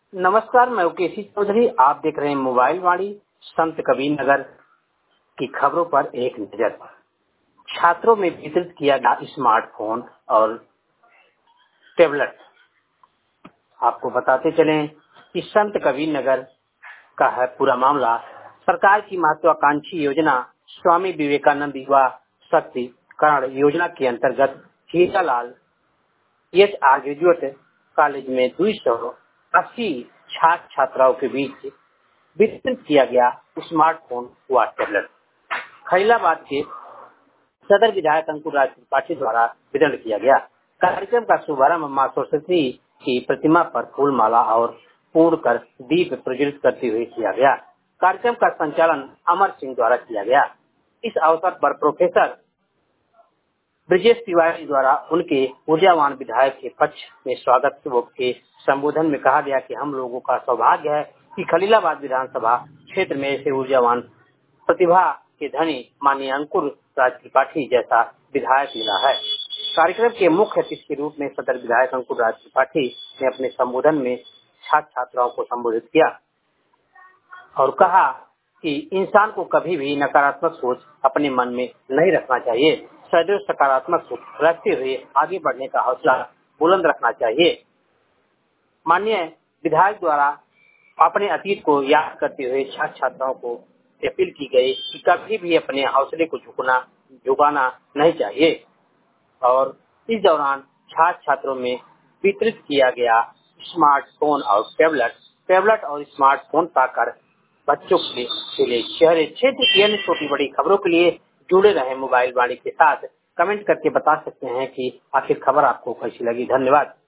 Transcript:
नमस्कार, मैं केसी चौधरी। आप देख रहे हैं मोबाइल वाणी। संत कबीर नगर की खबरों पर एक नजर। छात्रों में वितरित किया गया स्मार्टफोन और टैबलेट। आपको बताते चलें कि संत कबीर नगर का है पूरा मामला। सरकार की महत्वाकांक्षी योजना स्वामी विवेकानंद युवा शक्तिकरण योजना के अंतर्गत हीरालाल HR ग्रेजुएट कॉलेज में 280 छात्र छात्राओं के बीच वितरित किया गया स्मार्टफोन व टैबलेट। खैलाबाद के सदर विधायक अंकुर राज त्रिपाठी द्वारा वितरण किया गया। कार्यक्रम का शुभारंभ मां सरस्वती की प्रतिमा पर फूल माला और पूर्ण कर दीप प्रज्वलित करते हुए किया गया। कार्यक्रम का संचालन अमर सिंह द्वारा किया गया। इस अवसर पर प्रोफेसर ब्रजेश तिवारी द्वारा उनके ऊर्जावान विधायक के पक्ष में स्वागत के संबोधन में कहा गया कि हम लोगों का सौभाग्य है कि खलीलाबाद विधानसभा क्षेत्र में ऐसे ऊर्जावान प्रतिभा के धनी माननीय अंकुर राज त्रिपाठी जैसा विधायक मिला है। कार्यक्रम के मुख्य अतिथि के रूप में सदर विधायक अंकुर राज त्रिपाठी ने अपने संबोधन में छात्र छात्राओं को संबोधित किया और कहा कि इंसान को कभी भी नकारात्मक सोच अपने मन में नहीं रखना चाहिए। सदैव सकारात्मक सोच रखते हुए आगे बढ़ने का हौसला बुलंद रखना चाहिए। माननीय विधायक द्वारा अपने अतीत को याद करते हुए छात्र छात्राओं को अपील की गई कि कभी भी अपने हौसले को झुकाना नहीं चाहिए। और इस दौरान छात्र छात्रों में वितरित किया गया स्मार्टफोन और टैबलेट और स्मार्टफोन पाकर बच्चों के लिए शहरी क्षेत्र की अन्य छोटी बड़ी खबरों के लिए जुड़े रहे मोबाइल वाणी के साथ। कमेंट करके बता सकते हैं कि आखिर खबर आपको कैसी लगी। धन्यवाद।